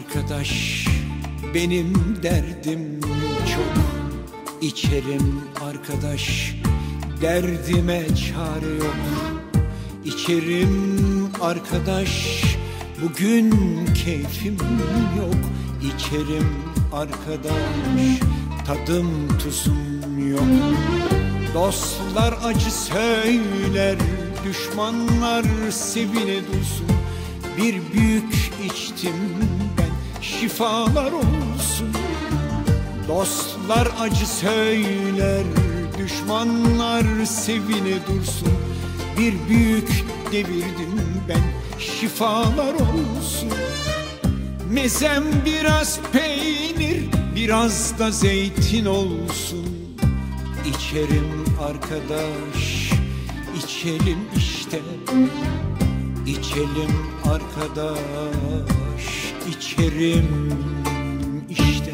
arkadaş, benim derdim çok. İçerim arkadaş, derdime çare yok. İçerim arkadaş, bugün keyfim yok. İçerim arkadaş, tadım tuzum yok. Dostlar acı söyler, düşmanlar sevine dursun. Bir büyük içtim ben, şifalar olsun. Dostlar acı söyler, düşmanlar sevine dursun. Bir büyük devirdim ben, şifalar olsun. Mezem biraz peynir, biraz da zeytin olsun. İçerim arkadaş, içelim işte. İçelim arkadaş, içerim işte.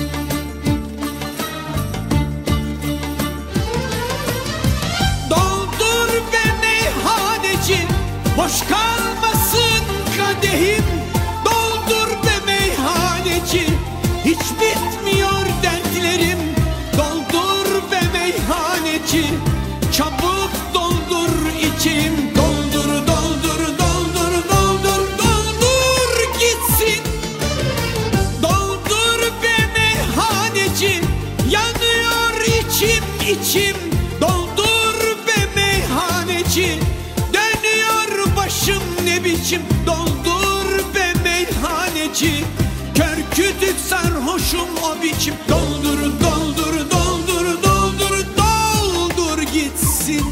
Doldur be meyhaneci, boş kalmasın kadehim. Doldur be meyhaneci, hiç bitmiyor dertlerim. Doldur be meyhaneci, çabuk doldur içim. Doldur, doldur, doldur, doldur, doldur gitsin. Doldur be meyhaneci, yanıyor içim, içim. Doldur be meyhaneci, dönüyor başım ne biçim. Doldur be meyhaneci, kör kütük sarhoşum o biçim. Doldur, doldur, doldur, doldur, doldur gitsin.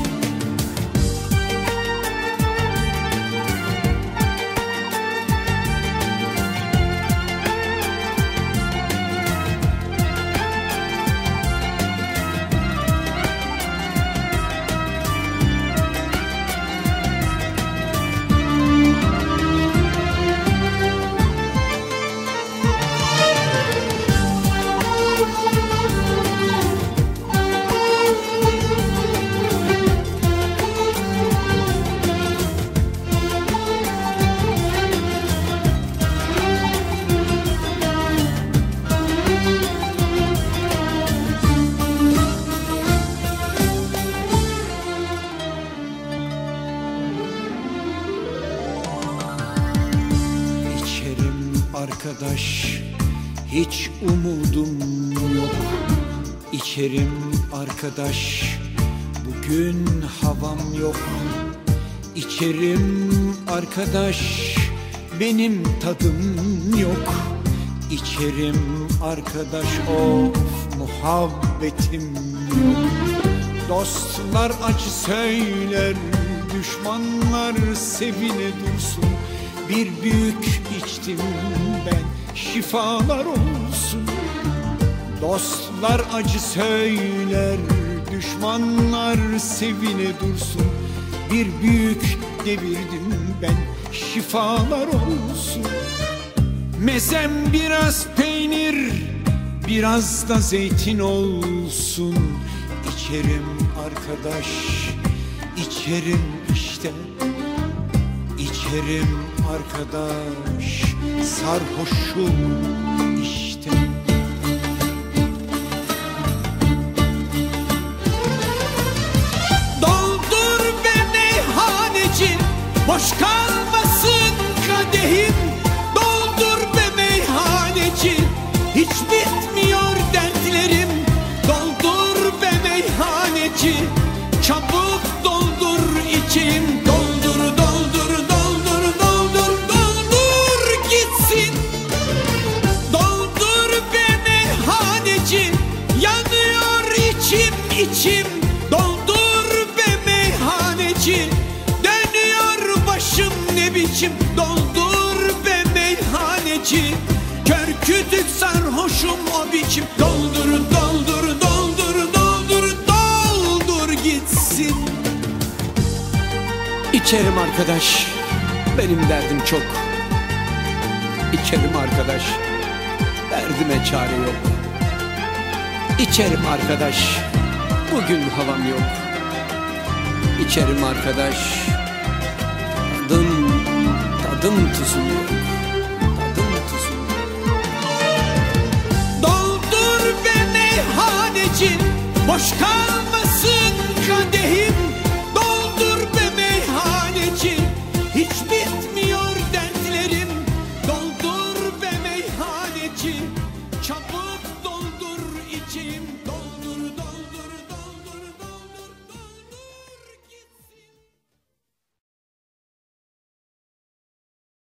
Arkadaş, hiç umudum yok. İçerim arkadaş, bugün havam yok. İçerim arkadaş, benim tadım yok. İçerim arkadaş, of muhabbetim yok. Dostlar acı söyler, düşmanlar sevine dursun. Bir büyük içtim ben, şifalar olsun. Dostlar acı söyler, düşmanlar sevine dursun. Bir büyük devirdim ben, şifalar olsun. Mezem biraz peynir, biraz da zeytin olsun. İçerim arkadaş, içerim işte. İçerim arkadaş, sarhoşum işte. Doldur be meyhaneci, boş kalmasın kadehim. Doldur be meyhaneci, hiç bitmiyor dertlerim. Doldur be meyhaneci, çabuk doldur içim. Doldur, doldur, doldur, doldur, doldur gitsin. Doldur be meyhaneci, yanıyor içim, içim. Doldur be meyhaneci, dönüyor başım ne biçim. Doldur be meyhaneci, kör kütük sarhoşum o biçim. Doldur, doldur, doldur, doldur, doldur gitsin. İçerim arkadaş, benim derdim çok. İçerim arkadaş, derdime çare yok. İçerim arkadaş, bugün havam yok. İçerim arkadaş, tadım tuzum yok. Tadım tuzum yok. için boş kalmasın kadehim.